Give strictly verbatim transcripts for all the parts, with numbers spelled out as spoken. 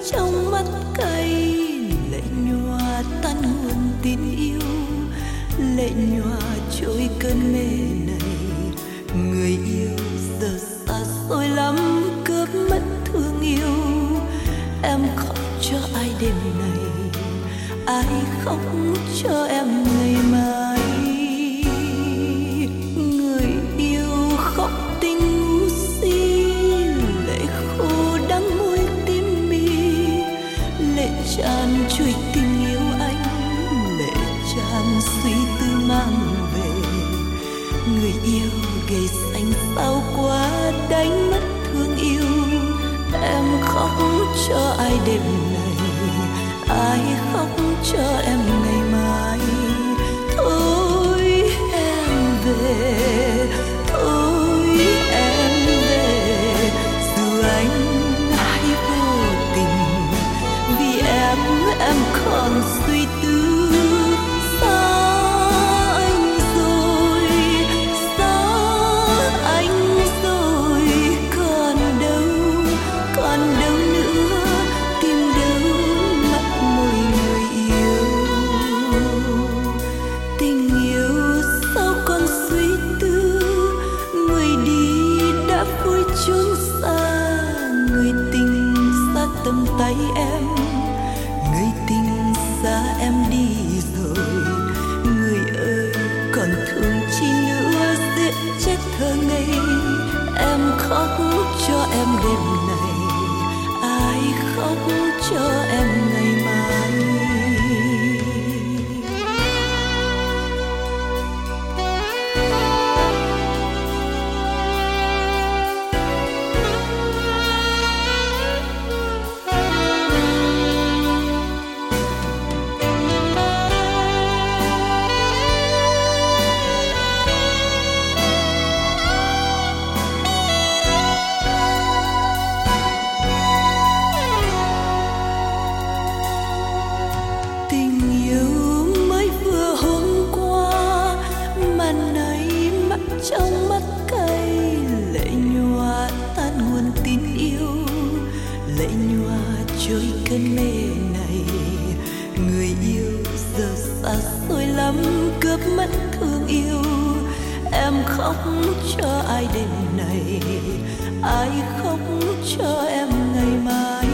trong mắt cay, lệ nhòa tan nguồn tin yêu, lệ nhòa trôi cơn mê này. Người yêu giờ xa xôi lắm, cướp mất thương yêu. Em khóc cho ai đêm này, ai khóc cho em ngày mai. Người yêu khóc tình ngu si, lệ khô đắng môi tim mi, lệ tràn trôi tình yêu anh, lệ tràn suy tư mang về. Người yêu gầy xanh sao quá, đánh mất thương yêu. Em khóc cho ai đêm này, ai khóc cho em ngày mai. Thôi em về, thôi em về, dù anh hay vô tình, vì em em còn suy tư. Xa anh rồi, xa anh rồi, còn đâu, còn đâu nữa, tìm đâu mắt môi người yêu. Tình yêu sao còn suy tư, người đi đã vui chốn xa. Người tình xa tầm tay em, người tình xa em đi rồi. Người ơi còn thương chi nữa, giết chết thơ ngây. Em khóc cho em đêm này, ai khóc cho em ngày mai. Tình yêu mới vừa hôm qua, mà nay mắt trong mắt cay, lệ nhòa tan nguồn tin yêu, lệ nhòa trôi cơn mê này. Người yêu giờ xa xôi lắm, cướp mất thương yêu. Em khóc cho ai đêm này, ai khóc cho em ngày mai.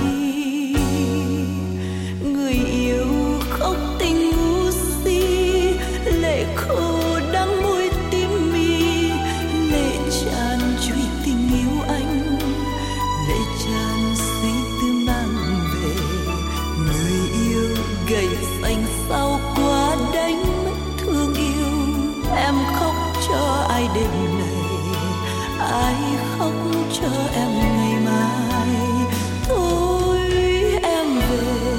Người yêu khóc tình ngu si, lệ khô đắng môi tim mi, lệ tràn trôi tình yêu anh, lệ tràn suy tư mang về. Người yêu gầy xanh sao quá, đánh mất thương yêu. Em khóc cho ai đêm này, ai khóc cho em ngày mai. Thôi em về,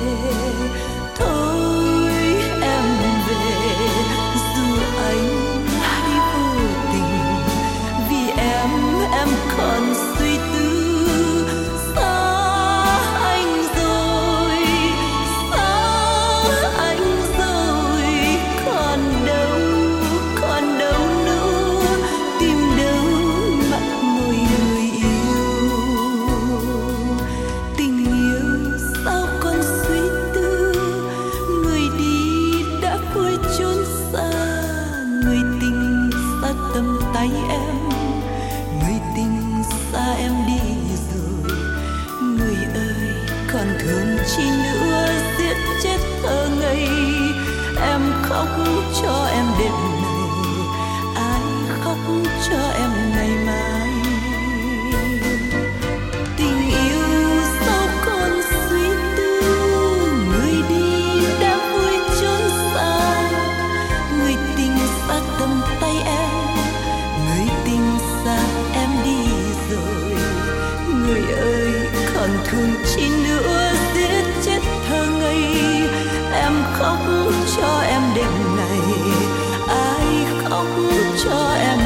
thôi em về, dù anh hay vô tình, vì em em còn suy tư. Xa anh rồi, xa anh rồi, còn đâu, còn đâu nữa, tìm đâu mắt môi người yêu. Tình yêu sao còn suy tư, người đi đã vui chốn xa. Người tình xa tầm tay em, người tình xa em đi rồi. Người ơi còn thương chi nữa, giết chết thơ ngây. Em khóc cho em đêm này, ai khóc cho em ngày mai. Tình yêu sao còn suy tư, người đi đã vui chốn xa. Người tình xa tầm tay em, người tình xa em đi rồi. Người ơi còn thương chi nữa, giết chết thơ ngây. Em khóc cho em đêm này, ai khóc cho em